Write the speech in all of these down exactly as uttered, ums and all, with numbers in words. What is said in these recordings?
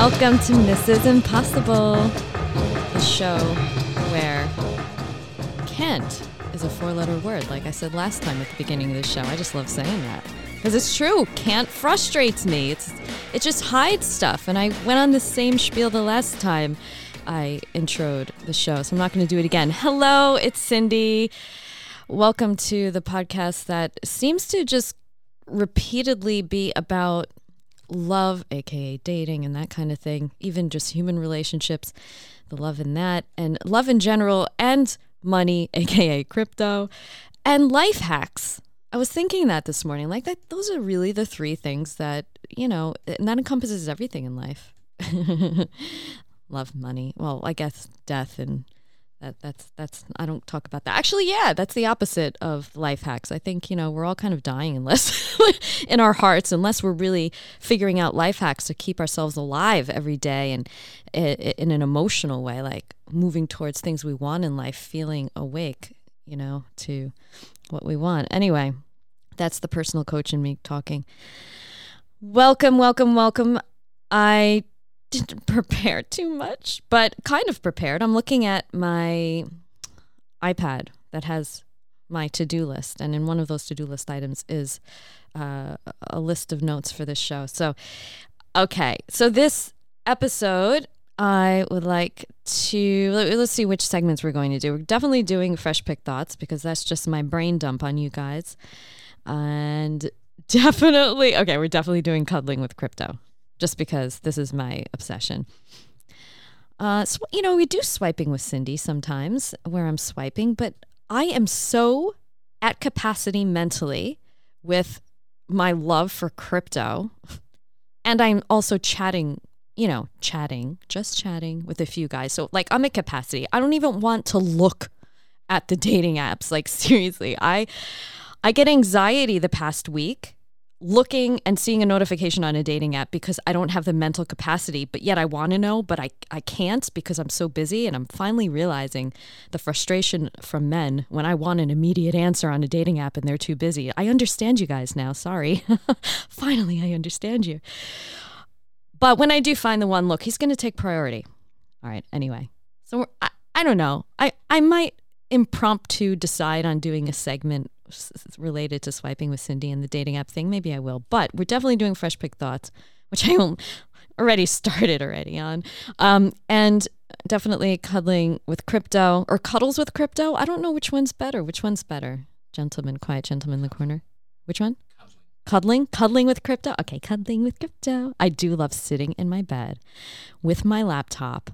Welcome to Missus Impossible, the show where can't is a four-letter word, like I said last time at the beginning of the show. I just love saying that because it's true. Can't frustrates me. It's it just hides stuff, and I went on the same spiel the last time I introed the show, so I'm not going to do it again. Hello, it's Cindy. Welcome to the podcast that seems to just repeatedly be about love, aka dating and that kind of thing, even just human relationships, the love in that, and love in general, and money, aka crypto, and life hacks. I was thinking that this morning, like that those are really the three things that, you know, and that encompasses everything in life. Love, money, well, I guess death, and that that's that's I don't talk about that. Actually, yeah, that's the opposite of life hacks. I think, you know, we're all kind of dying unless in our hearts, unless we're really figuring out life hacks to keep ourselves alive every day, and in an emotional way, like moving towards things we want in life, feeling awake, you know, to what we want. Anyway, that's the personal coach in me talking. Welcome, welcome, welcome. I didn't prepare too much, but kind of prepared. I'm looking at my iPad that has my to-do list, and in one of those to-do list items is uh, a list of notes for this show. So, okay, so this episode, I would like to, let's see which segments we're going to do. We're definitely doing Fresh Pick Thoughts because that's just my brain dump on you guys. And definitely, okay, we're definitely doing Cuddling with Crypto, just because this is my obsession. Uh, so, you know, we do Swiping with Cindy sometimes where I'm swiping, but I am so at capacity mentally with my love for crypto. And I'm also chatting, you know, chatting, just chatting with a few guys. So like I'm at capacity. I don't even want to look at the dating apps. Like seriously, I, I get anxiety the past week looking and seeing a notification on a dating app because I don't have the mental capacity, but yet I want to know, but I, I can't because I'm so busy. And I'm finally realizing the frustration from men when I want an immediate answer on a dating app and they're too busy. I understand you guys now. Sorry. Finally, I understand you. But when I do find the one, look, he's going to take priority. All right. Anyway, so we're, I, I don't know. I, I might impromptu decide on doing a segment related to Swiping with Cindy and the dating app thing. Maybe I will, but we're definitely doing Fresh Pick Thoughts, which I already started already on. Um, and definitely Cuddling with Crypto or Cuddles with Crypto. I don't know which one's better. Which one's better? Gentleman, quiet gentleman in the corner. Which one? Cuddling. Cuddling? Cuddling with Crypto? Okay, Cuddling with Crypto. I do love sitting in my bed with my laptop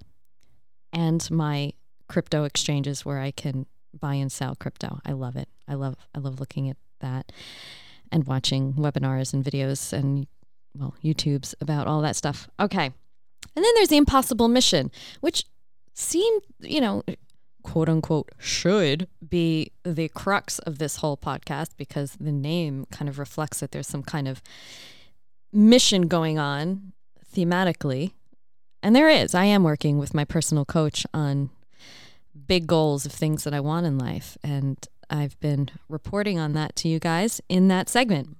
and my crypto exchanges where I can buy and sell crypto. I love it. I love I love looking at that and watching webinars and videos and, well, YouTubes about all that stuff. Okay. And then there's the Impossible Mission, which seemed, you know, quote unquote, should be the crux of this whole podcast because the name kind of reflects that there's some kind of mission going on thematically. And there is. I am working with my personal coach on big goals of things that I want in life. And I've been reporting on that to you guys in that segment.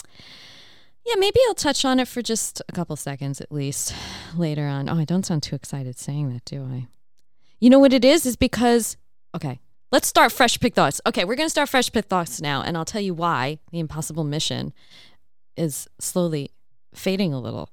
Yeah, maybe I'll touch on it for just a couple seconds at least later on. Oh, I don't sound too excited saying that, do I? You know what it is? Is because, okay, let's start Fresh Pick Thoughts. Okay, we're going to start Fresh Pick Thoughts now, and I'll tell you why the Impossible Mission is slowly fading a little.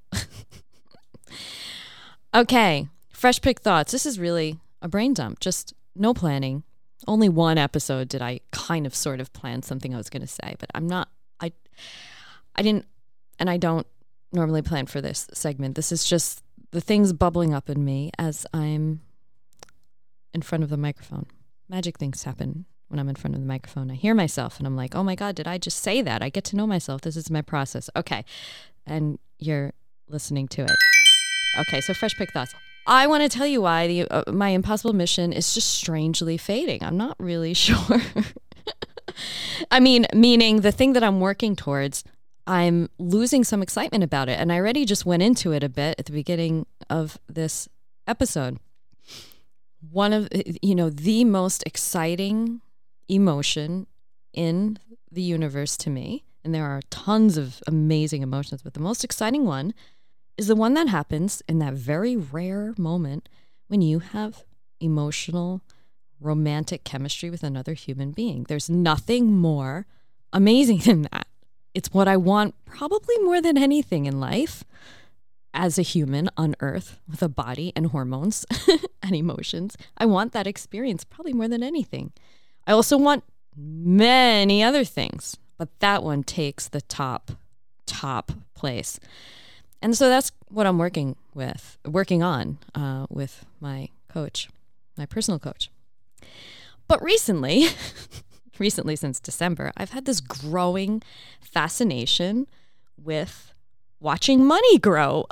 Okay, Fresh Pick Thoughts. This is really a brain dump, just no planning. Only one episode did I kind of sort of plan something I was going to say, but I'm not, I, I didn't, and I don't normally plan for this segment. This is just the things bubbling up in me as I'm in front of the microphone. Magic things happen when I'm in front of the microphone. I hear myself and I'm like, oh my God, did I just say that? I get to know myself. This is my process. Okay. And you're listening to it. Okay. So Fresh Pick Thoughts. I want to tell you why the uh, my Impossible Mission is just strangely fading. I'm not really sure. I mean, meaning the thing that I'm working towards, I'm losing some excitement about it. And I already just went into it a bit at the beginning of this episode. One of, you know, the most exciting emotion in the universe to me, and there are tons of amazing emotions, but the most exciting one is the one that happens in that very rare moment when you have emotional, romantic chemistry with another human being. There's nothing more amazing than that. It's what I want probably more than anything in life as a human on earth with a body and hormones and emotions. I want that experience probably more than anything. I also want many other things, but that one takes the top, top place. And so that's what I'm working with, working on uh, with my coach, my personal coach. But recently, recently since December, I've had this growing fascination with watching money grow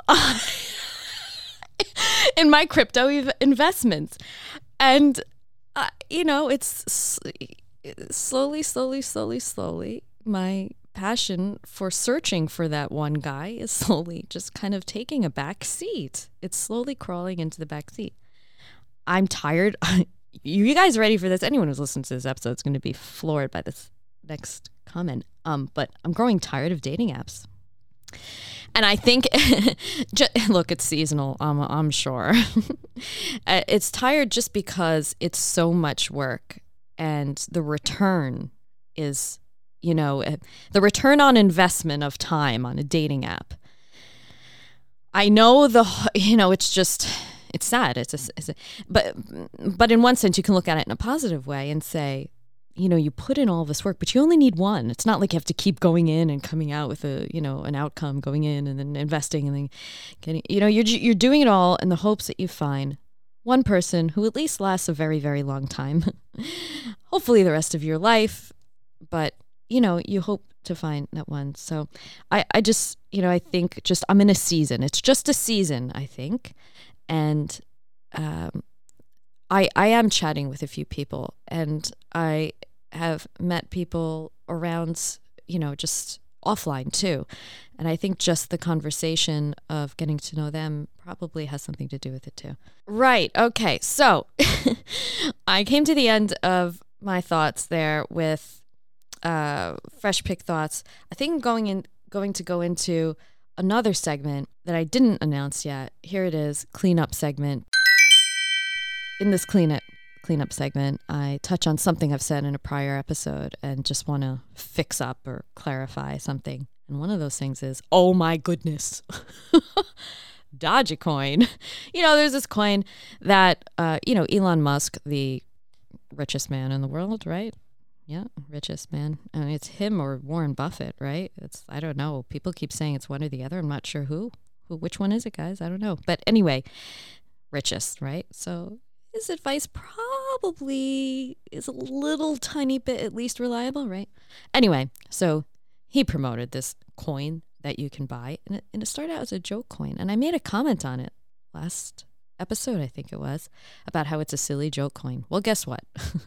in my crypto ev- investments. And, uh, you know, it's s- slowly, slowly, slowly, slowly, my passion for searching for that one guy is slowly just kind of taking a back seat. It's slowly crawling into the back seat. I'm tired. You guys ready for this? Anyone who's listened to this episode is going to be floored by this next comment. Um, but I'm growing tired of dating apps. And I think, just, look, it's seasonal, um, I'm sure. It's tired just because it's so much work and the return is, you know, the return on investment of time on a dating app. I know the, you know, it's just, it's sad. It's a, it's a, but, but in one sense, you can look at it in a positive way and say, you know, you put in all this work, but you only need one. It's not like you have to keep going in and coming out with a, you know, an outcome, going in and then investing and then getting, you know, you're, you're doing it all in the hopes that you find one person who at least lasts a very, very long time, hopefully the rest of your life. But, you know, you hope to find that one. So I, I just, you know, I think just, I'm in a season. It's just a season, I think. And, um, I, I am chatting with a few people and I have met people around, you know, just offline too. And I think just the conversation of getting to know them probably has something to do with it too. Right. Okay. So I came to the end of my thoughts there with uh, Fresh Pick Thoughts. I think I'm going in, going to go into another segment that I didn't announce yet. Here it is, cleanup segment. In this cleanup cleanup segment, I touch on something I've said in a prior episode and just want to fix up or clarify something. And one of those things is, oh my goodness, Dogecoin. You know, there's this coin that, uh, you know, Elon Musk, the richest man in the world, right? Yeah, richest man. I mean, it's him or Warren Buffett, right? It's, I don't know. People keep saying it's one or the other. I'm not sure who. who which one is it, guys? I don't know. But anyway, richest, right? So his advice probably is a little tiny bit at least reliable, right? Anyway, so he promoted this coin that you can buy, and it, and it started out as a joke coin. And I made a comment on it last episode, I think it was, about how it's a silly joke coin. Well, guess what?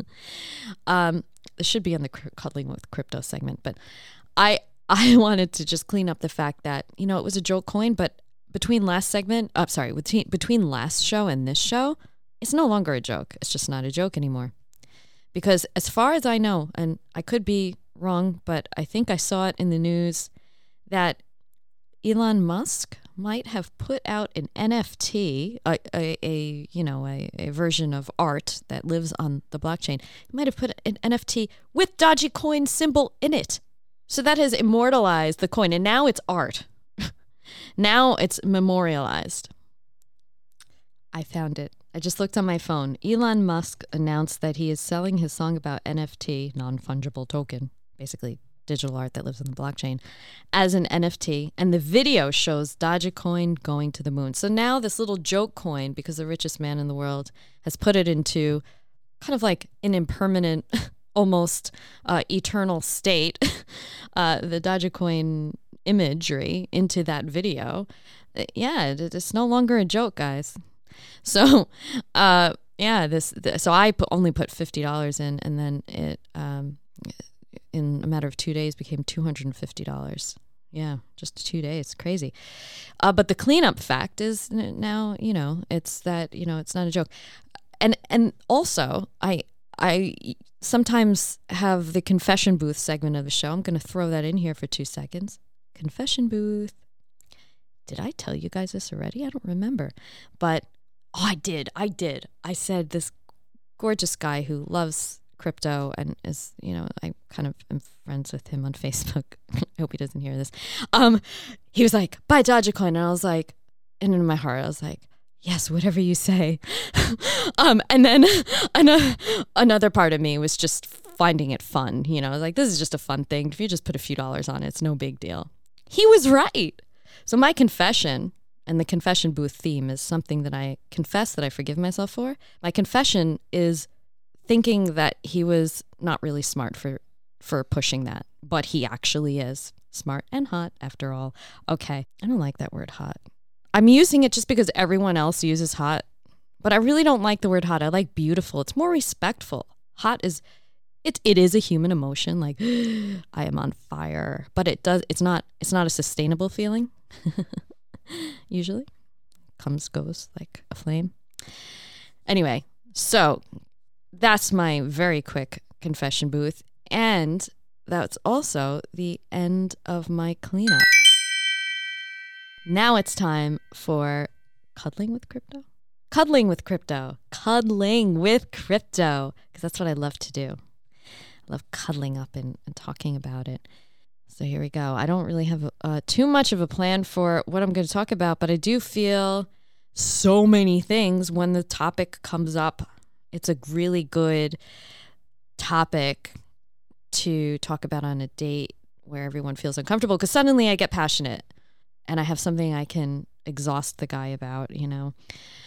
um, this should be on the Cuddling with Crypto segment, but I I wanted to just clean up the fact that, you know, it was a joke coin, but between last segment, uh, sorry, between, between last show and this show, it's no longer a joke. It's just not a joke anymore. Because as far as I know, and I could be wrong, but I think I saw it in the news that Elon Musk might have put out an N F T, a, a, a you know, a, a version of art that lives on the blockchain. He might have put an N F T with Dogecoin symbol in it. So that has immortalized the coin, and now it's art. Now it's memorialized. I found it. I just looked on my phone. Elon Musk announced that he is selling his song about N F T, non-fungible token, basically digital art that lives on the blockchain, as an N F T. And the video shows Dogecoin going to the moon. So now this little joke coin, because the richest man in the world has put it into kind of like an impermanent, almost uh, eternal state, uh, the Dogecoin imagery into that video. Yeah, it's no longer a joke, guys. So, uh, yeah, this, this so I put, only put fifty dollars in, and then it, um, in a matter of two days became two hundred fifty dollars. Yeah, just two days. Crazy. Uh, but the cleanup fact is now, you know, it's that, you know, it's not a joke. And, and also I, I sometimes have the confession booth segment of the show. I'm going to throw that in here for two seconds. Confession booth. did I tell you guys this already? I don't remember. But, oh, I did. I did. I said this gorgeous guy who loves crypto and is, you know, I kind of am friends with him on Facebook. I hope he doesn't hear this. Um, he was like, buy Dogecoin. And I was like, and in my heart, I was like, yes, whatever you say. um, and then another, another part of me was just finding it fun. You know, I was like, this is just a fun thing. If you just put a few dollars on it, it's no big deal. He was right. So my confession, and the confession booth theme is something that I confess that I forgive myself for. My confession is thinking that he was not really smart for, for pushing that, but he actually is smart and hot after all. Okay, I don't like that word hot. I'm using it just because everyone else uses hot, but I really don't like the word hot. I like beautiful. It's more respectful. Hot is, it, it is a human emotion, like I am on fire, but it does, it's not, it's not a sustainable feeling. Usually comes, goes like a flame. Anyway, so that's my very quick confession booth. And that's also the end of my cleanup. Now it's time for cuddling with crypto. Cuddling with crypto. Cuddling with crypto. Because that's what I love to do. I love cuddling up and, and talking about it. So here we go. I don't really have uh, too much of a plan for what I'm going to talk about, but I do feel so many things when the topic comes up. It's a really good topic to talk about on a date where everyone feels uncomfortable, because suddenly I get passionate and I have something I can exhaust the guy about, you know.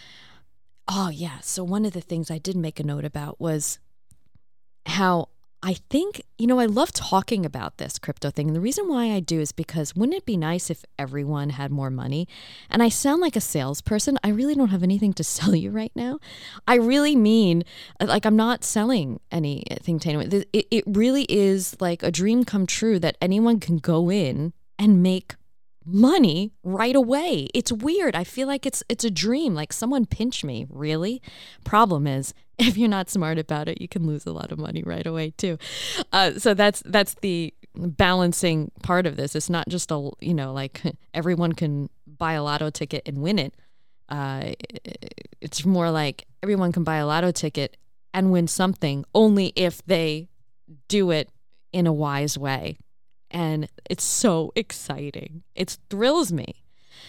Oh, yeah. So one of the things I did make a note about was how I think, you know, I love talking about this crypto thing. And the reason why I do is because wouldn't it be nice if everyone had more money? And I sound like a salesperson. I really don't have anything to sell you right now. I really mean, like, I'm not selling anything to anyone. It, it really is like a dream come true that anyone can go in and make money right away. It's weird. I feel like it's it's a dream. Like, someone pinch me. Really? Problem is, if you're not smart about it, you can lose a lot of money right away too. Uh, so that's that's the balancing part of this. It's not just a, you know, like everyone can buy a lotto ticket and win it. Uh, it's more like everyone can buy a lotto ticket and win something only if they do it in a wise way. And it's so exciting. It thrills me.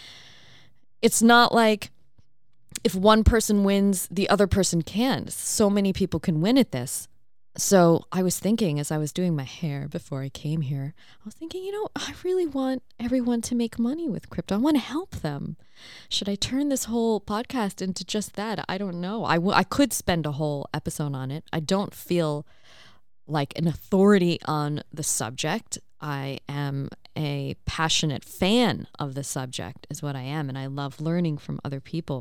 It's not like if one person wins, the other person can. So many people can win at this. So I was thinking, as I was doing my hair before I came here, I was thinking, you know, I really want everyone to make money with crypto. I want to help them. Should I turn this whole podcast into just that? I don't know. I, w- I could spend a whole episode on it. I don't feel like an authority on the subject. I am a passionate fan of the subject, is what I am, and I love learning from other people.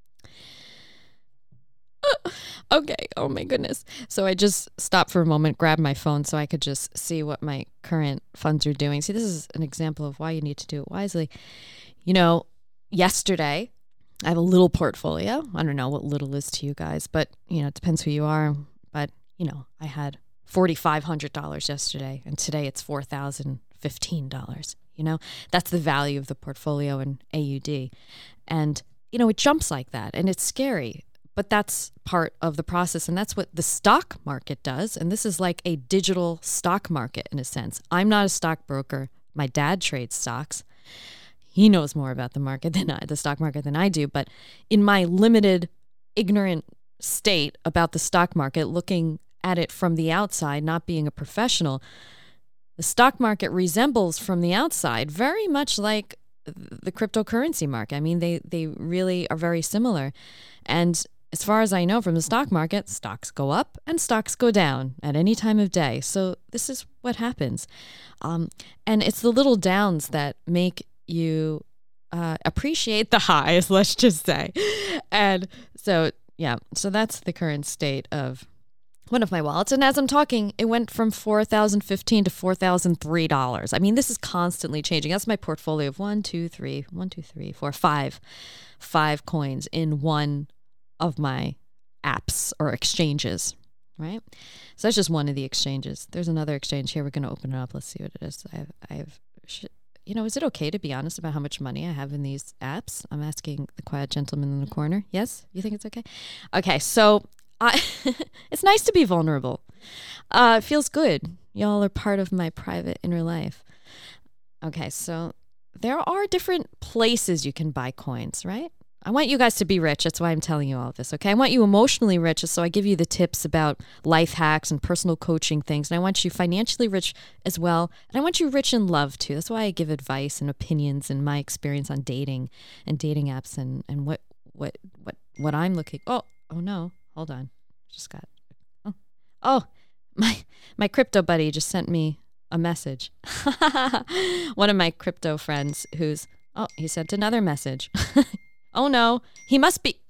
Okay, oh my goodness. So I just stopped for a moment, grabbed my phone so I could just see what my current funds are doing. See, this is an example of why you need to do it wisely. You know, yesterday, I have a little portfolio. I don't know what little is to you guys, but, you know, it depends who you are. But, you know, I had four thousand five hundred dollars yesterday, and today it's four thousand fifteen dollars. You know, that's the value of the portfolio in A U D. And, you know, it jumps like that, and it's scary, but that's part of the process, and that's what the stock market does. And this is like a digital stock market in a sense. I'm not a stockbroker. My dad trades stocks. He knows more about the market than I, the stock market than I do. But in my limited, ignorant state about the stock market, looking at it from the outside, not being a professional, the stock market resembles from the outside very much like the cryptocurrency market. I mean, they, they really are very similar. And as far as I know from the stock market, stocks go up and stocks go down at any time of day. So this is what happens. Um, and it's the little downs that make you uh, appreciate the highs, let's just say. And so, yeah, so that's the current state of one of my wallets. And as I'm talking, it went from four thousand fifteen dollars to four thousand three dollars. I mean, this is constantly changing. That's my portfolio of one, two, three, one, two, three, four, five, five coins in one of my apps or exchanges, right? So that's just one of the exchanges. There's another exchange here. We're going to open it up. Let's see what it is. I've, I've, sh- you know, is it okay to be honest about how much money I have in these apps? I'm asking the quiet gentleman in the corner. Yes? You think it's okay? Okay, so I, it's nice to be vulnerable. Uh, it feels good. Y'all are part of my private inner life. Okay, so there are different places you can buy coins, right? I want you guys to be rich. That's why I'm telling you all of this, okay? I want you emotionally rich, so I give you the tips about life hacks and personal coaching things. And I want you financially rich as well. And I want you rich in love, too. That's why I give advice and opinions and my experience on dating and dating apps and, and what, what, what, what I'm looking... Oh, oh no. Hold on. Just got... Oh, oh my, my crypto buddy just sent me a message. One of my crypto friends who's... Oh, he sent another message. Oh no, he must be,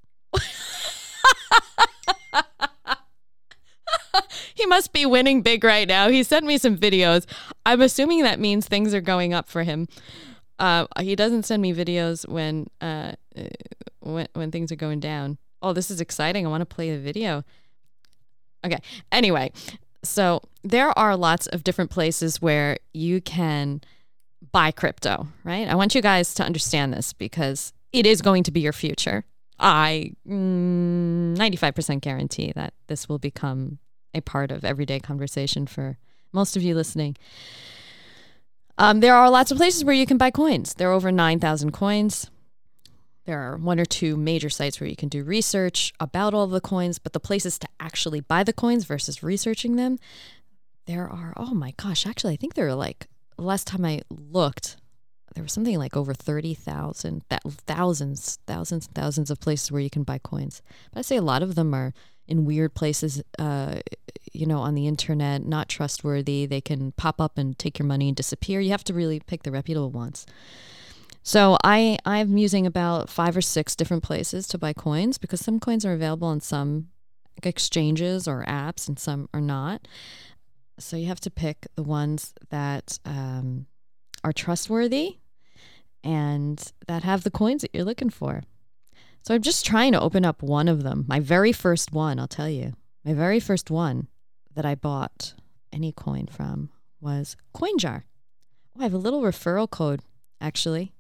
he must be winning big right now. He sent me some videos. I'm assuming that means things are going up for him. Uh, he doesn't send me videos when, uh, when, when things are going down. Oh, this is exciting. I want to play the video. Okay. Anyway, so there are lots of different places where you can buy crypto, right? I want you guys to understand this because it is going to be your future. I mm, ninety-five percent guarantee that this will become a part of everyday conversation for most of you listening. Um, there are lots of places where you can buy coins. There are over nine thousand coins. There are one or two major sites where you can do research about all of the coins, but the places to actually buy the coins versus researching them, there are, oh my gosh, actually, I think there are like, last time I looked, there was something like over thirty thousand, th- thousands, thousands and thousands of places where you can buy coins. But I say a lot of them are in weird places, uh, you know, on the internet, not trustworthy. They can pop up and take your money and disappear. You have to really pick the reputable ones. So I, I'm using about five or six different places to buy coins because some coins are available on some exchanges or apps and some are not. So you have to pick the ones that um, are trustworthy and that have the coins that you're looking for. So I'm just trying to open up one of them. My very first one, I'll tell you. My very first one that I bought any coin from was CoinJar. Oh, I have a little referral code, actually.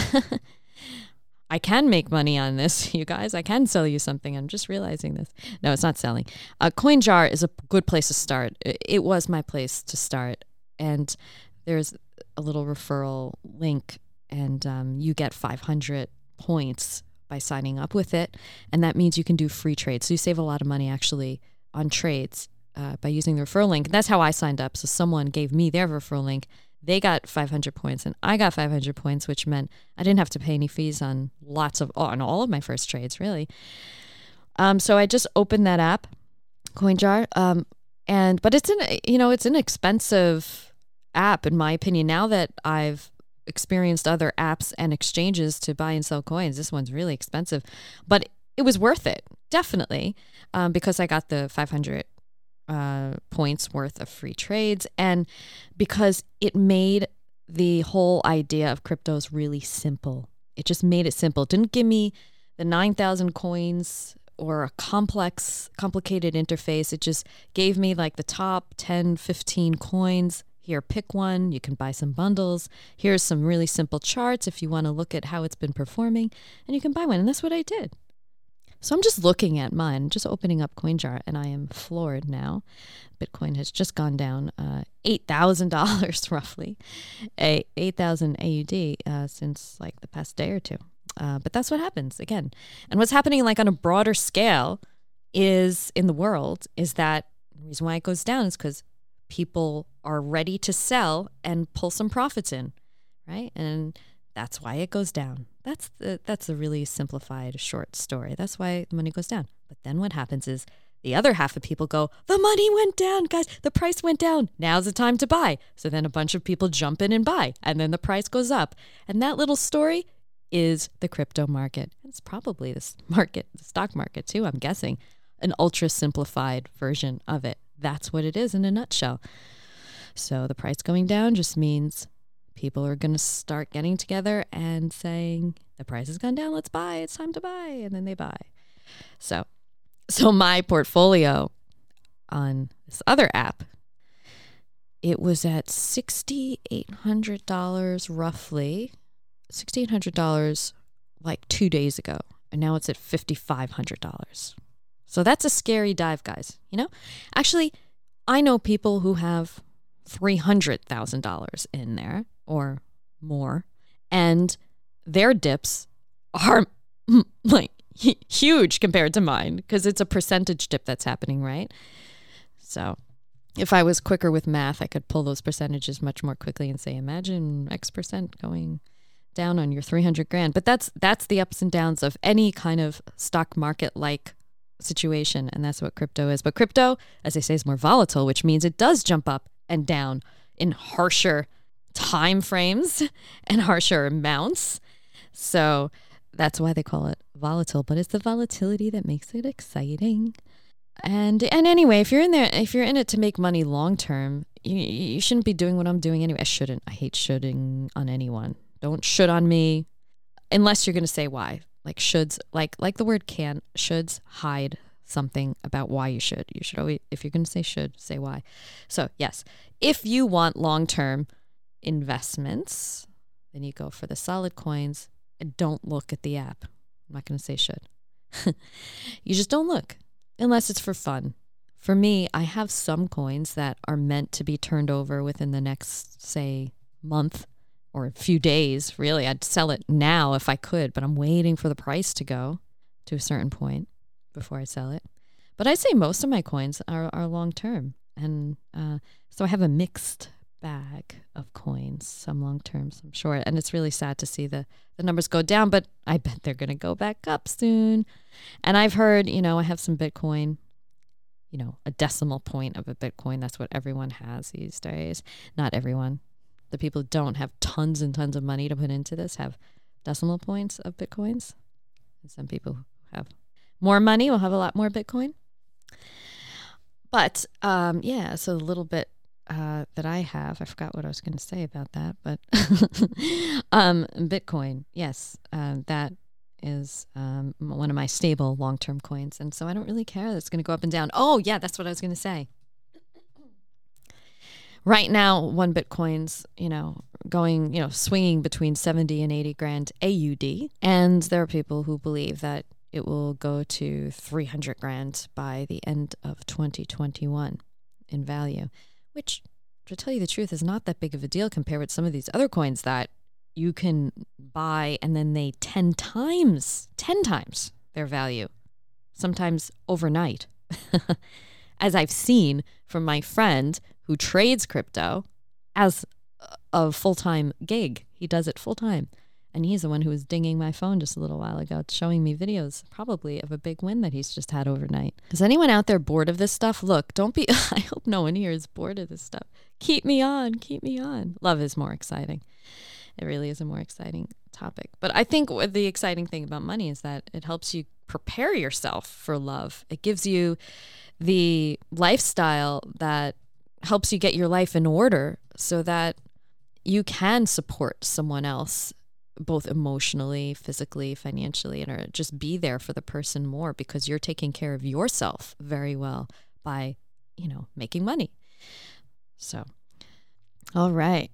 I can make money on this, you guys. I can sell you something. I'm just realizing this. No, it's not selling. Uh, CoinJar is a good place to start. It, it was my place to start. And there's a little referral link, and um, you get five hundred points by signing up with it. And that means you can do free trades. So you save a lot of money, actually, on trades uh, by using the referral link. And that's how I signed up. So someone gave me their referral link. They got five hundred points and I got five hundred points, which meant I didn't have to pay any fees on lots of, on all of my first trades, really. Um, so I just opened that app, CoinJar, um, and, but it's an, you know, it's an expensive app in my opinion. Now that I've experienced other apps and exchanges to buy and sell coins, this one's really expensive, but it was worth it, definitely, um, because I got the five hundred Uh, points worth of free trades, and because it made the whole idea of cryptos really simple. It just made it simple. It didn't give me the nine thousand coins or a complex, complicated interface. It just gave me like the top ten, fifteen coins. Here, pick one. You can buy some bundles. Here's some really simple charts if you want to look at how it's been performing, and you can buy one. And that's what I did. So I'm just looking at mine, just opening up CoinJar, and I am floored now. Bitcoin has just gone down uh, eight thousand dollars roughly, a eight thousand A U D uh, since like the past day or two. Uh, but that's what happens again. And what's happening like on a broader scale is in the world is that the reason why it goes down is because people are ready to sell and pull some profits in, right? And that's why it goes down. That's the, that's a really simplified short story. That's why the money goes down. But then what happens is the other half of people go, the money went down, guys. The price went down. Now's the time to buy. So then a bunch of people jump in and buy, and then the price goes up. And that little story is the crypto market. It's probably this market, the stock market too, I'm guessing, an ultra simplified version of it. That's what it is in a nutshell. So the price going down just means people are going to start getting together and saying, the price has gone down, let's buy, it's time to buy. And then they buy. So, so my portfolio on this other app it was at six thousand eight hundred dollars roughly, six thousand eight hundred dollars like two days ago. And now it's at five thousand five hundred dollars. So that's a scary dive, guys. You know, actually, I know people who have three hundred thousand dollars in there or more, and their dips are like huge compared to mine because it's a percentage dip that's happening, right? So if I was quicker with math, I could pull those percentages much more quickly and say, imagine X percent going down on your three hundred grand. But that's that's the ups and downs of any kind of stock market like situation, and that's what crypto is. But crypto, as I say, is more volatile, which means it does jump up and down in harsher time frames and harsher amounts. So that's why they call it volatile, but it's the volatility that makes it exciting. And and anyway, if you're in there, if you're in it to make money long term, you you shouldn't be doing what I'm doing anyway. I shouldn't. I hate shoulding on anyone. Don't should on me, unless you're going to say why. Like shoulds, like like the word can, shoulds hide something about why you should. You should always, if you're going to say should, say why. So yes, if you want long-term investments, then you go for the solid coins and don't look at the app. I'm not going to say should. You just don't look unless it's for fun. For me, I have some coins that are meant to be turned over within the next, say, month or a few days. Really, I'd sell it now if I could, but I'm waiting for the price to go to a certain point before I sell it. But I'd say most of my coins are, are long-term. And uh, so I have a mixed bag of coins, some long-term, some short. And it's really sad to see the, the numbers go down, but I bet they're going to go back up soon. And I've heard, you know, I have some Bitcoin, you know, a decimal point of a Bitcoin. That's what everyone has these days. Not everyone. The people who don't have tons and tons of money to put into this have decimal points of Bitcoins. And some people who have more money will have a lot more Bitcoin. But um, yeah, so a little bit uh, that I have, I forgot what I was going to say about that, but um, Bitcoin, yes, uh, that is um, one of my stable long-term coins. And so I don't really care that it's going to go up and down. Oh, yeah, that's what I was going to say. Right now, one Bitcoin's, you know, going, you know, swinging between seventy and eighty grand A U D. And there are people who believe that it will go to three hundred grand by the end of twenty twenty-one in value, which, to tell you the truth, is not that big of a deal compared with some of these other coins that you can buy and then they ten times, ten times their value, sometimes overnight. As I've seen from my friend who trades crypto as a full-time gig. He does it full-time. And he's the one who was dinging my phone just a little while ago, showing me videos probably of a big win that he's just had overnight. Is anyone out there bored of this stuff? Look, don't be, I hope no one here is bored of this stuff. Keep me on, keep me on. Love is more exciting. It really is a more exciting topic. But I think what the exciting thing about money is that it helps you prepare yourself for love. It gives you the lifestyle that helps you get your life in order so that you can support someone else, both emotionally, physically, financially, and or just be there for the person more because you're taking care of yourself very well by, you know, making money. So, all right.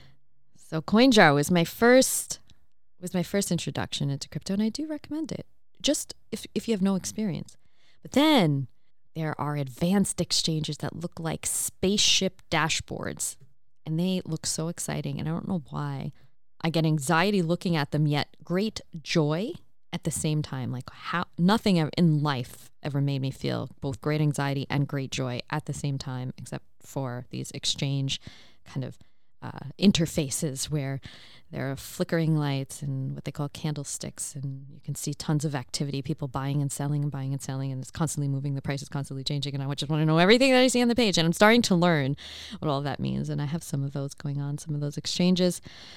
So CoinJar was my first was my first introduction into crypto, and I do recommend it. Just if if you have no experience. But then there are advanced exchanges that look like spaceship dashboards, and they look so exciting, and I don't know why. I get anxiety looking at them, yet great joy at the same time. Like how nothing ever in life ever made me feel both great anxiety and great joy at the same time, except for these exchange kind of uh, interfaces where there are flickering lights and what they call candlesticks, and you can see tons of activity, people buying and selling and buying and selling, and it's constantly moving, the price is constantly changing, and I just want to know everything that I see on the page, and I'm starting to learn what all of that means, and I have some of those going on, some of those exchanges.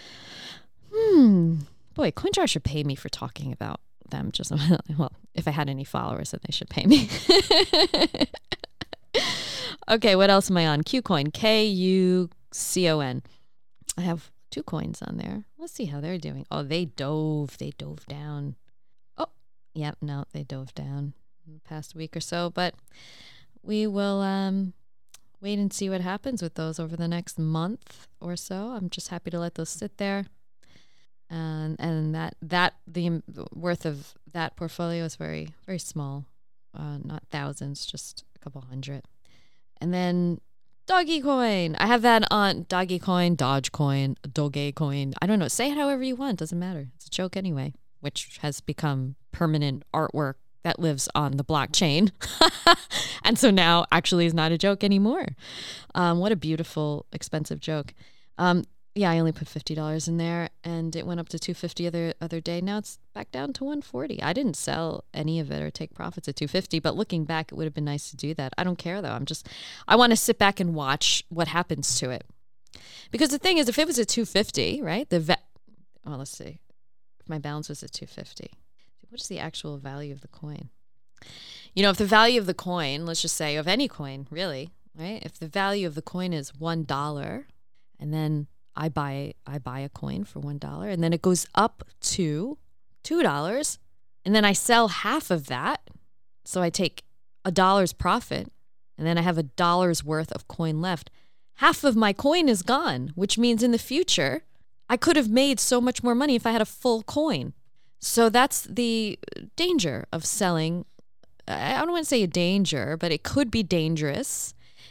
Hmm. Boy, CoinJar should pay me for talking about them. Just well, if I had any followers, then they should pay me. Okay, what else am I on? KuCoin, K U C O N. I have two coins on there. Let's see how they're doing. Oh, they dove. They dove down. Oh, yep. Yeah, no, they dove down in the past week or so. But we will um, wait and see what happens with those over the next month or so. I'm just happy to let those sit there. And and that that the worth of that portfolio is very, very small, uh, not thousands, just a couple hundred. And then Dogecoin. I have that on Dogecoin, Dogecoin, Dogecoin. I don't know. Say it however you want. Doesn't matter. It's a joke anyway, which has become permanent artwork that lives on the blockchain. And so now actually is not a joke anymore. Um, what a beautiful, expensive joke. Um, yeah, I only put fifty dollars in there and it went up to two hundred fifty dollars other other day. Now it's back down to one hundred forty dollars. I didn't sell any of it or take profits at two hundred fifty dollars, but looking back, it would have been nice to do that. I don't care though. I'm just, I want to sit back and watch what happens to it. Because the thing is, if it was at two hundred fifty dollars, right? The va- well, let's see. If my balance was at two hundred fifty dollars, what is the actual value of the coin? You know, if the value of the coin, let's just say of any coin, really, right? If the value of the coin is one dollar and then I buy I buy a coin for one dollar and then it goes up to two dollars and then I sell half of that. So I take a dollar's profit and then I have a dollar's worth of coin left. Half of my coin is gone, which means in the future, I could have made so much more money if I had a full coin. So that's the danger of selling. I don't want to say a danger, but it could be dangerous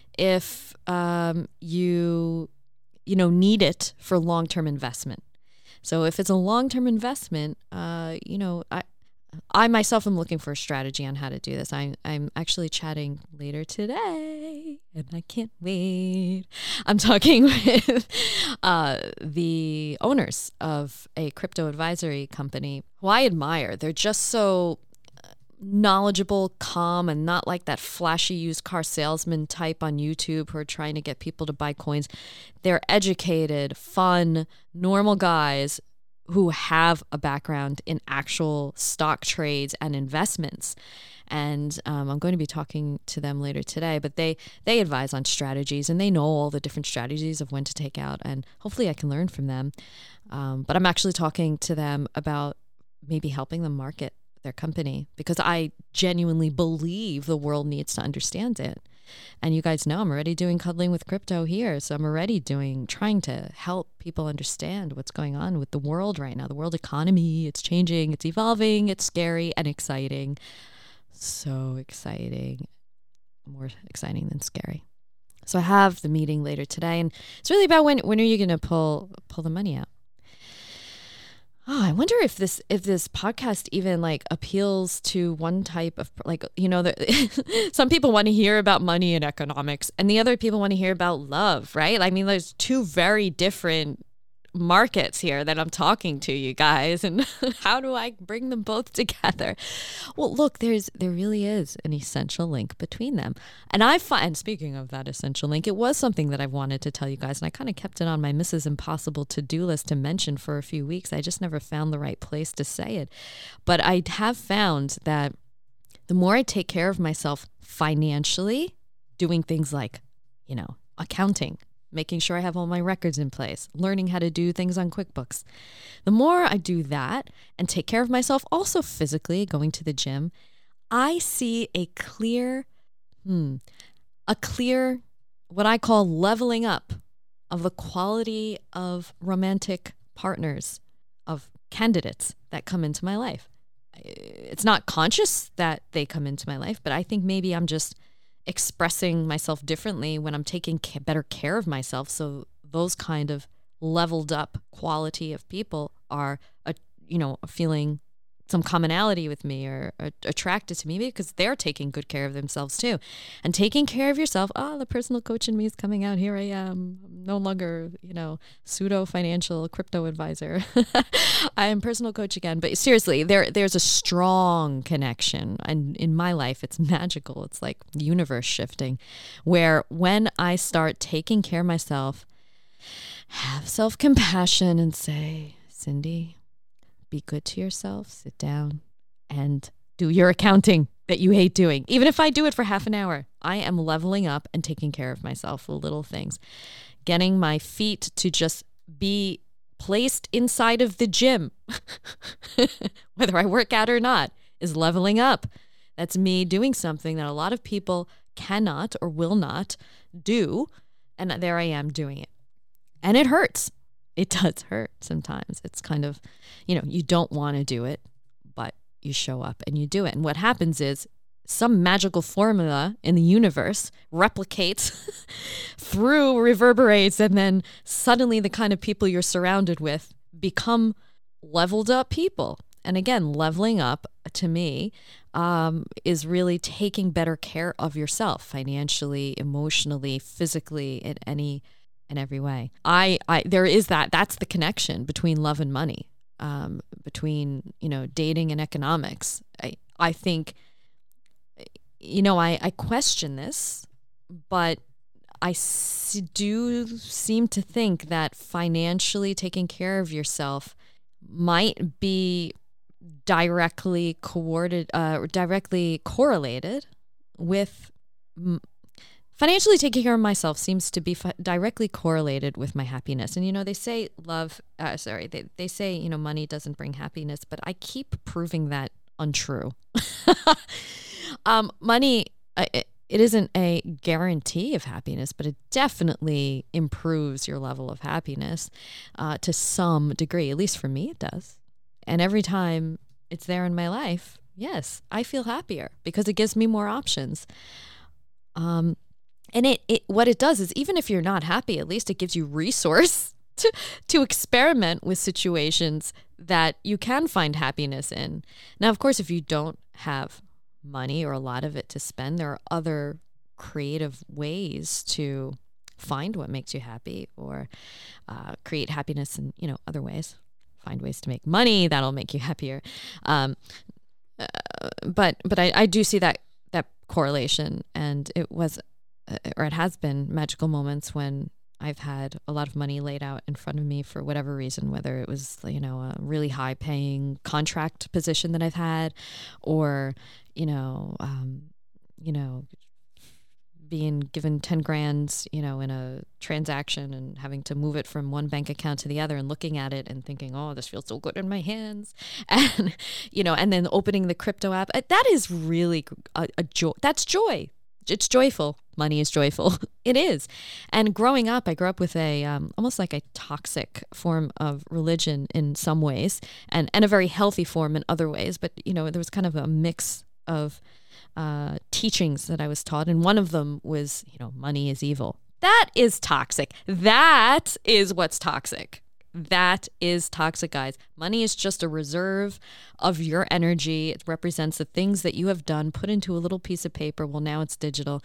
if um, you... you know, need it for long-term investment. So if it's a long-term investment, uh, you know, I, I myself am looking for a strategy on how to do this. I'm, I'm actually chatting later today, and I can't wait. I'm talking with uh, the owners of a crypto advisory company who I admire. They're just so knowledgeable, calm, and not like that flashy used car salesman type on YouTube who are trying to get people to buy coins. They're educated, fun, normal guys who have a background in actual stock trades and investments. And um, I'm going to be talking to them later today, but they, they advise on strategies and they know all the different strategies of when to take out, and hopefully I can learn from them. Um, but I'm actually talking to them about maybe helping them market their company, because I genuinely believe the world needs to understand it. And you guys know I'm already doing Cuddling with Crypto here. So I'm already doing, trying to help people understand what's going on with the world right now. The world economy, it's changing, it's evolving, it's scary and exciting. So exciting, more exciting than scary. So I have the meeting later today, and it's really about when, when are you going to pull, pull the money out? Oh, I wonder if this if this podcast even like appeals to one type of, like, you know, the, some people want to hear about money and economics and the other people want to hear about love, right? I mean, there's two very different markets here that I'm talking to, you guys, and how do I bring them both together? Well, look, there's there really is an essential link between them. And I find, speaking of that essential link, it was something that I wanted to tell you guys, and I kind of kept it on my Missus Impossible to-do list to mention for a few weeks. I just never found the right place to say it. But I have found that the more I take care of myself financially, doing things like, you know, accounting, making sure I have all my records in place, learning how to do things on QuickBooks. The more I do that and take care of myself, also physically going to the gym, I see a clear, hmm, a clear, what I call leveling up of the quality of romantic partners, of candidates that come into my life. It's not conscious that they come into my life, but I think maybe I'm just expressing myself differently when I'm taking ca- better care of myself. So those kind of leveled up quality of people are, a, you know, feeling some commonality with me or, or attracted to me because they're taking good care of themselves too. And taking care of yourself, oh, the personal coach in me is coming out. Here I am. I'm no longer, you know, pseudo financial crypto advisor. I am personal coach again. But seriously, there there's a strong connection. And in my life, it's magical. It's like universe shifting, where when I start taking care of myself, have self-compassion and say, Cindy, be good to yourself, sit down and do your accounting that you hate doing. Even if I do it for half an hour, I am leveling up and taking care of myself, the little things. Getting my feet to just be placed inside of the gym, whether I work out or not, is leveling up. That's me doing something that a lot of people cannot or will not do. And there I am doing it. And it hurts. It does hurt sometimes. It's kind of, you know, you don't want to do it, but you show up and you do it. And what happens is some magical formula in the universe replicates through, reverberates, and then suddenly the kind of people you're surrounded with become leveled up people. And again, leveling up to me um, is really taking better care of yourself financially, emotionally, physically, in any in every way. I, I there is that. That's the connection between love and money, um, between you know dating and economics. I I think, you know, I, I question this, but I s- do seem to think that financially taking care of yourself might be directly coordinated, uh, directly correlated with m- financially taking care of myself seems to be fi- directly correlated with my happiness. And, you know, they say love, uh, sorry, they, they say, you know, money doesn't bring happiness, but I keep proving that untrue. um, money, uh, it, it isn't a guarantee of happiness, but it definitely improves your level of happiness uh, to some degree. At least for me, it does. And every time it's there in my life, yes, I feel happier because it gives me more options. Um, and it, it what it does is even if you're not happy, at least it gives you resource to to experiment with situations that you can find happiness in. Now, of course, if you don't have money or a lot of it to spend, there are other creative ways to find what makes you happy or uh, create happiness in, you know, other ways. Find ways to make money that'll make you happier. Um, uh, but but I, I do see that that correlation, and it was uh, or it has been magical moments when I've had a lot of money laid out in front of me for whatever reason, whether it was, you know, a really high paying contract position that I've had, or, you know, um, you know, being given ten grand, you know, in a transaction and having to move it from one bank account to the other and looking at it and thinking, oh, this feels so good in my hands. And, you know, and then opening the crypto app. That is really a, a joy. That's joy. It's joyful. Money is joyful. It is. And growing up, I grew up with a um, almost like a toxic form of religion in some ways, and, and a very healthy form in other ways. But, you know, there was kind of a mix of uh, teachings that I was taught. And one of them was, you know, money is evil. That is toxic. That is what's toxic. That is toxic, guys. Money is just a reserve of your energy. It represents the things that you have done, put into a little piece of paper. Well, now it's digital.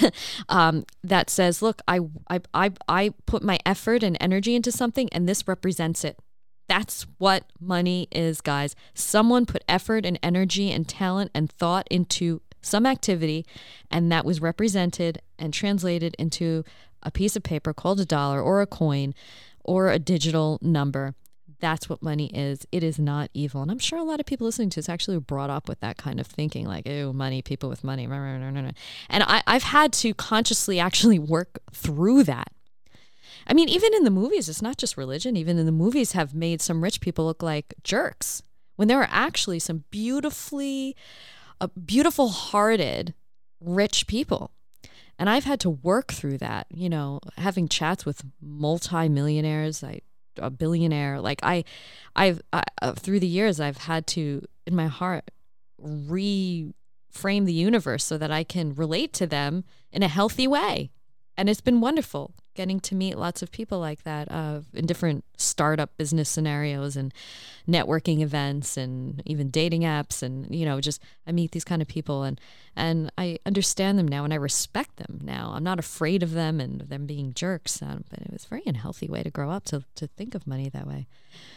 um, that says, look, I, I, I, I put my effort and energy into something, and this represents it. That's what money is, guys. Someone put effort and energy and talent and thought into some activity, and that was represented and translated into a piece of paper called a dollar or a coin or a digital number. That's what money is. It is not evil. And I'm sure a lot of people listening to this actually were brought up with that kind of thinking, like, oh, money, people with money. And I, I've had to consciously actually work through that. I mean, even in the movies, it's not just religion. Even in the movies have made some rich people look like jerks when there are actually some beautifully, uh, beautiful hearted, rich people. And I've had to work through that, you know, having chats with multi-millionaires, I, a billionaire. Like I, I've I, uh, through the years, I've had to, in my heart, reframe the universe so that I can relate to them in a healthy way. And it's been wonderful getting to meet lots of people like that uh, in different startup business scenarios and networking events and even dating apps. And, you know, just I meet these kind of people and, and I understand them now and I respect them now. I'm not afraid of them and them being jerks. Um, but it was a very unhealthy way to grow up to, to think of money that way.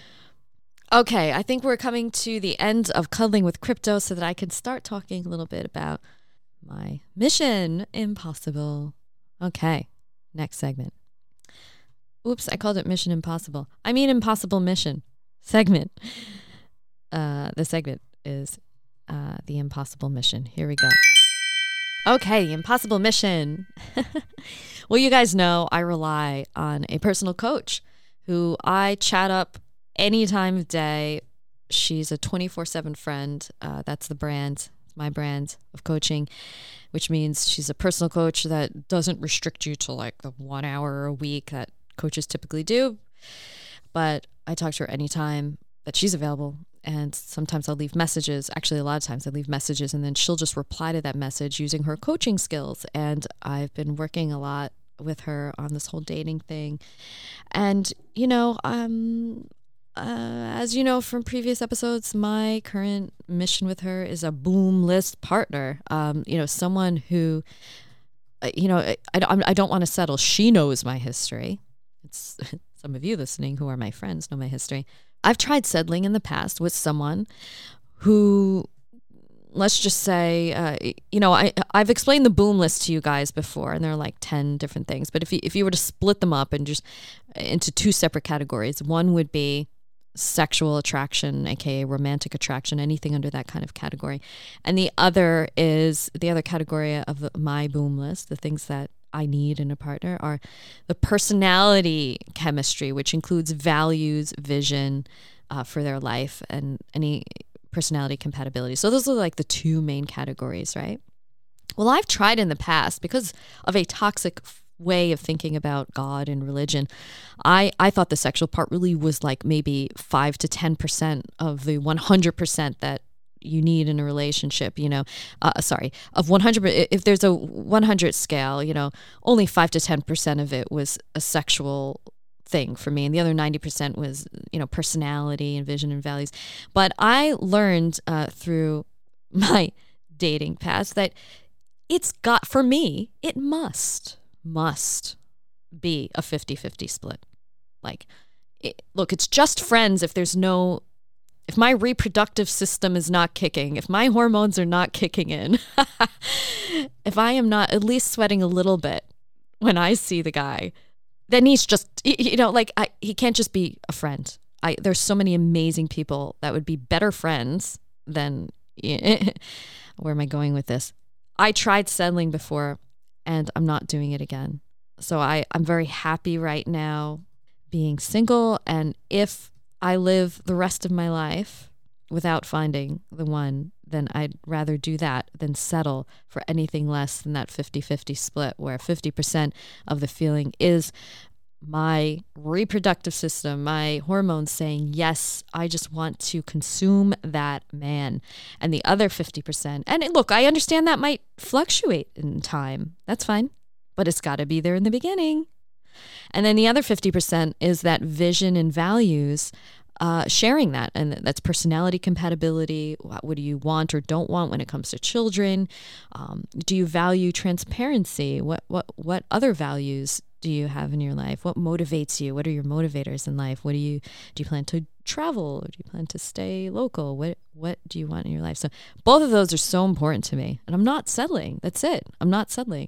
Okay, I think we're coming to the end of Cuddling with Crypto so that I can start talking a little bit about my Mission Impossible. Okay, next segment. Oops, I called it Mission Impossible. I mean Impossible Mission segment. Uh, the segment is uh, the Impossible Mission. Here we go. Okay, the Impossible Mission. Well, you guys know I rely on a personal coach who I chat up any time of day. She's a twenty-four seven friend. Uh, that's the brand. my brand of coaching, which means she's a personal coach that doesn't restrict you to like the one hour a week that coaches typically do. But I talk to her anytime that she's available. And sometimes I'll leave messages. Actually, a lot of times I leave messages and then she'll just reply to that message using her coaching skills. And I've been working a lot with her on this whole dating thing. And, you know, um, uh, as you know from previous episodes, my current mission with her is a boom list partner. Um, you know, someone who, uh, you know, I, I, I don't want to settle. She knows my history. It's some of you listening who are my friends know my history. I've tried settling in the past with someone who, let's just say, uh, you know, I, I've explained the boom list to you guys before, and there are like ten different things. But if you, if you were to split them up and just into two separate categories, one would be sexual attraction, aka romantic attraction, anything under that kind of category. And the other is the other category of my boom list, the things that I need in a partner are the personality chemistry, which includes values, vision uh, for their life, and any personality compatibility. So those are like the two main categories, right? Well, I've tried in the past because of a toxic way of thinking about God and religion. I, I thought the sexual part really was like maybe five to ten percent of the one hundred percent that you need in a relationship, you know, uh, sorry, of one hundred, if there's a one hundred scale, you know, only five to ten percent of it was a sexual thing for me. And the other ninety percent was, you know, personality and vision and values. But I learned uh, through my dating past that it's got, for me, it must, must be a fifty-fifty split. Like, it, look, it's just friends if there's no If my reproductive system is not kicking, if my hormones are not kicking in, if I am not at least sweating a little bit when I see the guy, then he's just, you know, like I, he can't just be a friend. I there's so many amazing people that would be better friends than, where am I going with this? I tried settling before and I'm not doing it again. So I, I'm very happy right now being single. And if I live the rest of my life without finding the one, then I'd rather do that than settle for anything less than that fifty-fifty split, where fifty percent of the feeling is my reproductive system, my hormones saying, yes, I just want to consume that man. And the other fifty percent, and look, I understand that might fluctuate in time. That's fine. But it's got to be there in the beginning. And then the other fifty percent is that vision and values, uh, sharing that. And that's personality compatibility. What, what do you want or don't want when it comes to children? Um, do you value transparency? What, what, what other values do you have in your life? What motivates you? What are your motivators in life? What do you, do you plan to travel? Or do you plan to stay local? What, what do you want in your life? So both of those are so important to me. And I'm not settling. That's it. I'm not settling.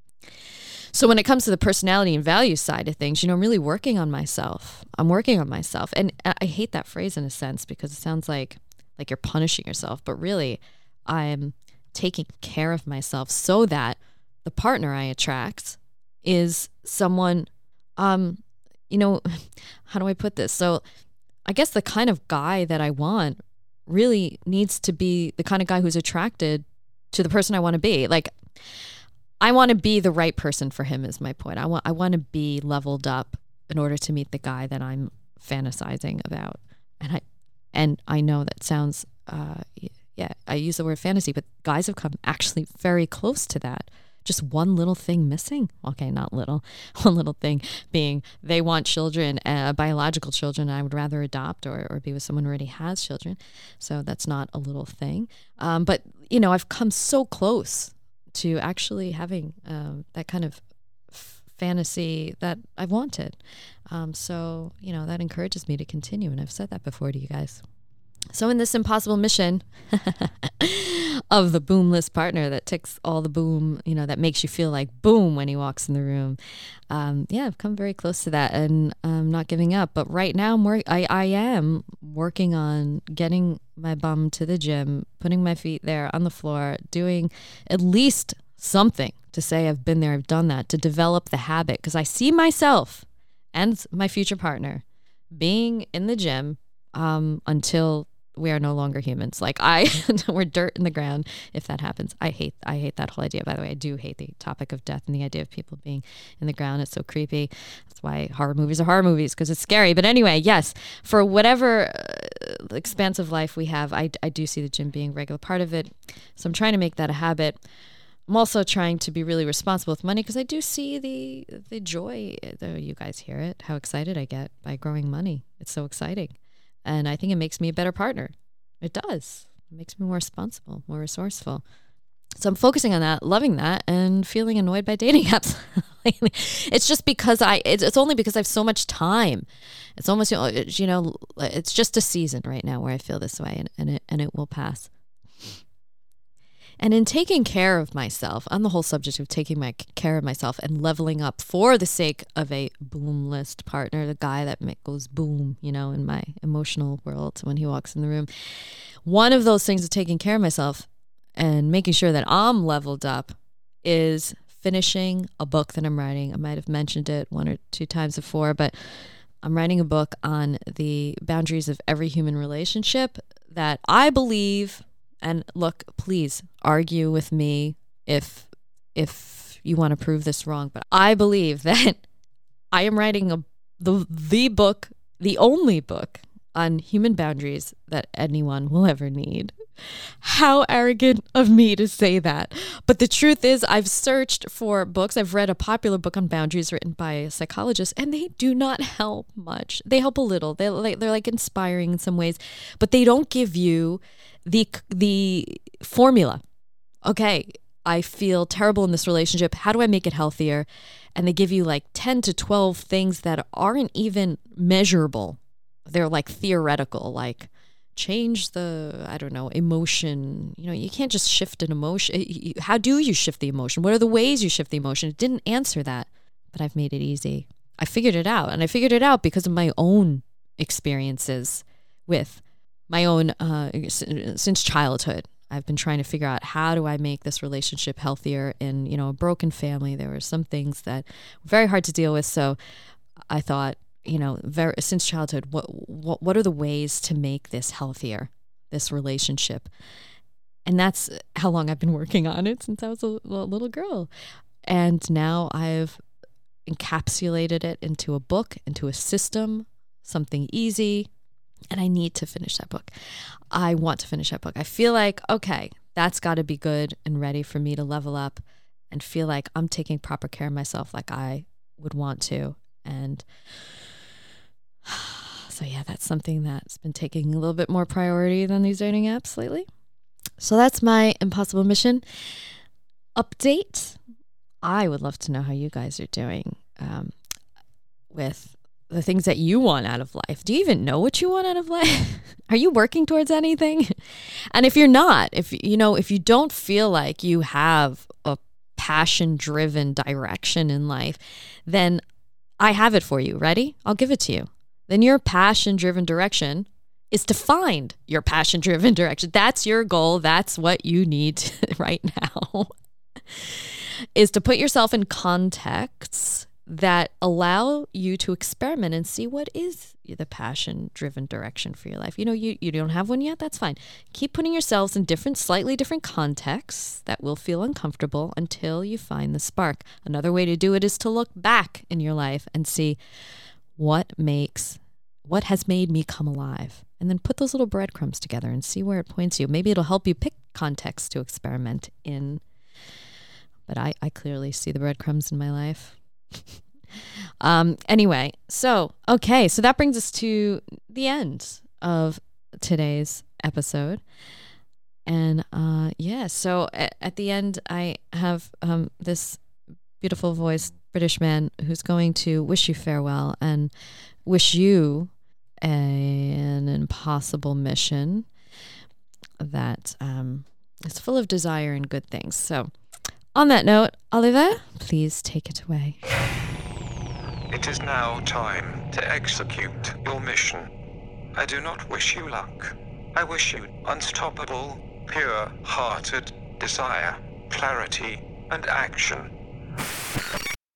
So when it comes to the personality and value side of things, you know, I'm really working on myself. I'm working on myself. And I hate that phrase in a sense because it sounds like like you're punishing yourself. But really, I'm taking care of myself so that the partner I attract is someone, um, you know, how do I put this? So I guess the kind of guy that I want really needs to be the kind of guy who's attracted to the person I want to be. Like, I want to be the right person for him is my point. I want I want to be leveled up in order to meet the guy that I'm fantasizing about. And I and I know that sounds uh yeah, I use the word fantasy, but guys have come actually very close to that. Just one little thing missing. Okay, not little. One little thing being they want children, uh, biological children. I would rather adopt or, or be with someone who already has children. So that's not a little thing. Um, but, you know, I've come so close to actually having um, that kind of f- fantasy that I've wanted. Um, so, you know, that encourages me to continue. And I've said that before to you guys. So in this impossible mission of the boomless partner that ticks all the boom, you know, that makes you feel like boom when he walks in the room. Um, yeah, I've come very close to that and I'm not giving up. But right now I'm wor- I, I am working on getting my bum to the gym, putting my feet there on the floor, doing at least something to say I've been there, I've done that, to develop the habit. Because I see myself and my future partner being in the gym um, until we are no longer humans. Like I, we're dirt in the ground if that happens. I hate, I hate that whole idea. By the way, I do hate the topic of death and the idea of people being in the ground. It's so creepy. That's why horror movies are horror movies, because it's scary. But anyway, yes, for whatever uh, expansive life we have, I, I do see the gym being a regular part of it. So I'm trying to make that a habit. I'm also trying to be really responsible with money, because I do see the the joy, though you guys hear it, how excited I get by growing money. It's so exciting. And I think it makes me a better partner. It does. It makes me more responsible, more resourceful. So I'm focusing on that, loving that, and feeling annoyed by dating apps. It's just because I, it's, it's only because I have so much time. It's almost, you know, it's just a season right now where I feel this way, and, and it and it will pass. And in taking care of myself, on the whole subject of taking my care of myself and leveling up for the sake of a boom list partner, the guy that goes boom, you know, in my emotional world when he walks in the room, one of those things of taking care of myself and making sure that I'm leveled up is finishing a book that I'm writing. I might have mentioned it one or two times before, but I'm writing a book on the boundaries of every human relationship that I believe. And look, please argue with me if if you want to prove this wrong. But I believe that I am writing a the the book, the only book on human boundaries that anyone will ever need. How arrogant of me to say that. But the truth is, I've searched for books. I've read a popular book on boundaries written by a psychologist, and they do not help much. They help a little. They're like, they're like inspiring in some ways, but they don't give you the the formula. Okay, I feel terrible in this relationship. How do I make it healthier? And they give you like ten to twelve things that aren't even measurable. They're like theoretical, like change the, I don't know, emotion. You know, you can't just shift an emotion. How do you shift the emotion? What are the ways you shift the emotion? It didn't answer that, but I've made it easy. I figured it out, and I figured it out because of my own experiences with my own, uh, since childhood. I've been trying to figure out, how do I make this relationship healthier in, you know, a broken family. There were some things that were very hard to deal with. So I thought, you know, very, since childhood, what, what what are the ways to make this healthier, this relationship? And that's how long I've been working on it, since I was a, a little girl. And now I've encapsulated it into a book, into a system, something easy. And I need to finish that book. I want to finish that book. I feel like, okay, that's got to be good and ready for me to level up and feel like I'm taking proper care of myself like I would want to. And so, yeah, that's something that's been taking a little bit more priority than these dating apps lately. So that's my impossible mission update. I would love to know how you guys are doing um, with the things that you want out of life. Do you even know what you want out of life? Are you working towards anything? And if you're not, if you know, if you don't feel like you have a passion-driven direction in life, then I have it for you. Ready? I'll give it to you. Then your passion-driven direction is to find your passion-driven direction. That's your goal. That's what you need right now, is to put yourself in contexts that allow you to experiment and see what is the passion-driven direction for your life. You know, you, you don't have one yet? That's fine. Keep putting yourselves in different, slightly different contexts that will feel uncomfortable until you find the spark. Another way to do it is to look back in your life and see what makes, what has made me come alive. And then put those little breadcrumbs together and see where it points you. Maybe it'll help you pick contexts to experiment in. But I, I clearly see the breadcrumbs in my life. um, anyway, so, okay, so that brings us to the end of today's episode. And uh, yeah, so at, at the end, I have um, this beautiful voiced British man who's going to wish you farewell and wish you a, an impossible mission that um, is full of desire and good things. So, on that note, Oliver, please take it away. It is now time to execute your mission. I do not wish you luck. I wish you unstoppable, pure-hearted desire, clarity, and action.